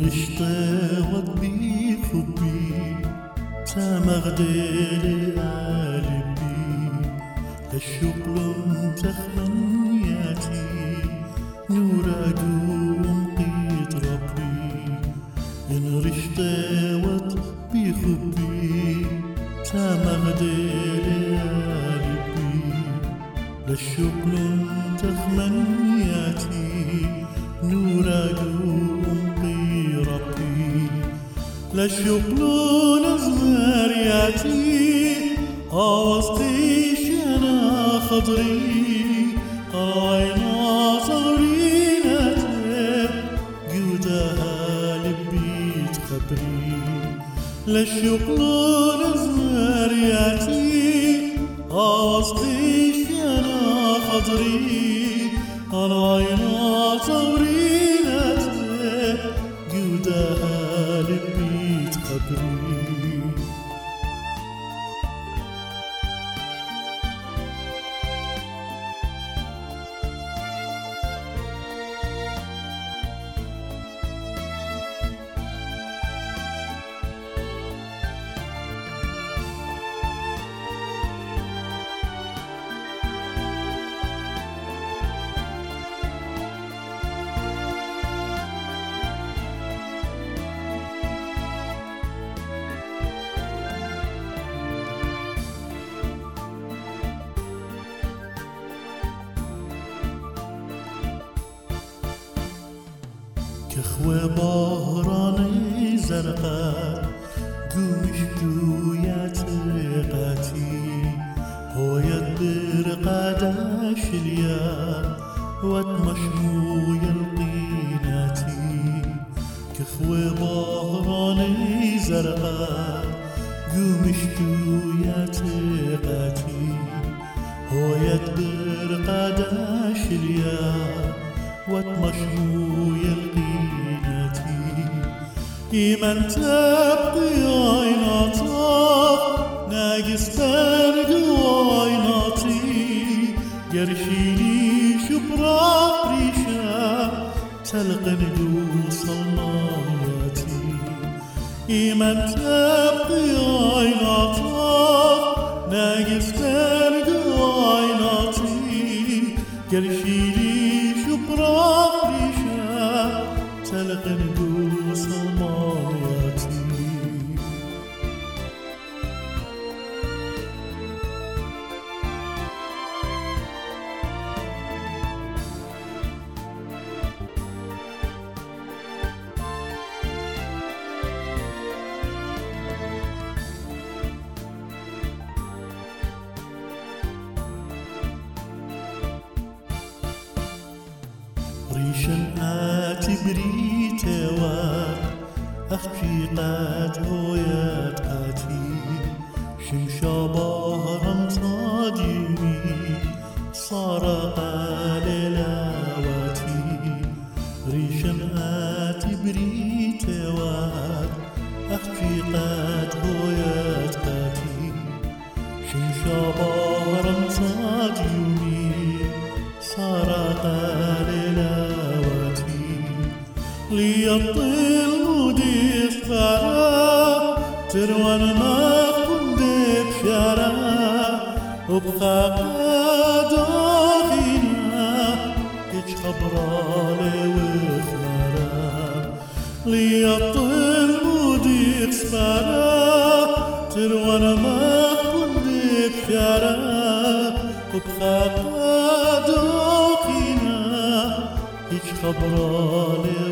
اشتوت بحبي تمغدل قلبي الشغل تخمنياتي نور أدوم قيد ربي إن اشتوت بحبي تمغدل قلبي الشغل تخمنياتي نور أدوم قيد ربي لشغل نزمرياتي أوسطيش أنا خضري قاينا صغريناتي جودها لبي تخبري لشغل نزمرياتي أوسطيش أنا خضري قاينا صغريناتي جودها لبي تخبري كخوة بهراني زرقاء قوش دويات رقاتي هو يدر قاداش اليا واتمشمو يلقيناتي كخوة بهراني زرقاء قوش دويات رقاتي هو يدر قاداش اليا واتمشمو يلقيناتي إيمان تبقي عيناطف ناقص برق عيناطي قرشيني شبراق ريشة تلقن يوصل ناياتي إيمان تبقي عيناطف ناقص برق عيناطي قرشيني شبراق ريشة تلقن يوصل ناياتي ريشن آتبري توات أخشي قات هويات آتي شمشا بهرم صاديمي صار قاللاواتي ريشن آتبري توات أخشي قات هويات آتي شمشا بهرم صاديمي صار قاللاواتي ليطل مودي صفارة تروان ما كنت بشارة وبقى قادوخينا إيش خبرالي وخلارة ليطل مودي صفارة تروان ما كنت بشارة وبقى قادوخينا إيش خبرالي